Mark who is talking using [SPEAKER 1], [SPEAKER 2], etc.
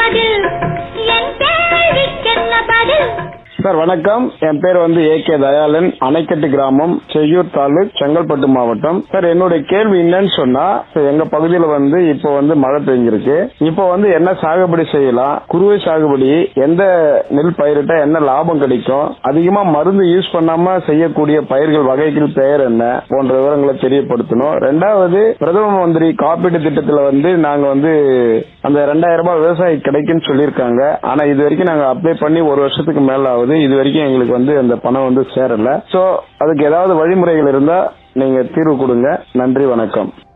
[SPEAKER 1] Sir வணக்கம். என் பேர் AK Dayalan, அணைக்கட்டு கிராமம், செய்யூர் தாலுக், செங்கல்பட்டு மாவட்டம். சார் என்னுடைய கேள்வி என்னன்னு சொன்னா, எங்க பகுதியில இப்போ மழை பெஞ்சிருக்கு. இப்போ என்ன சாகுபடி செய்யலாம், குறுவை சாகுபடி எந்த நெல் பயிரிட்டா என்ன லாபம் கிடைக்கும், அதிகமா மருந்து யூஸ் பண்ணாம செய்யக்கூடிய பயிர்கள் வகைகள் பெயர் என்ன போன்ற விவரங்களை தெரியப்படுத்தணும். ரெண்டாவது, பிரதம மந்திரி காப்பீட்டு திட்டத்துல நாங்க அந்த 2000 ரூபாய் விவசாயி கிடைக்குன்னு சொல்லியிருக்காங்க. ஆனா இது வரைக்கும் நாங்க அப்ளை பண்ணி 1 வருஷத்துக்கு மேல ஆகுது. இது வரைக்கும் எங்களுக்கு அந்த பணம் சேரல. சோ அதுக்கு ஏதாவது வழிமுறைகள் இருந்தா நீங்க தீர்வு கொடுங்க. நன்றி, வணக்கம்.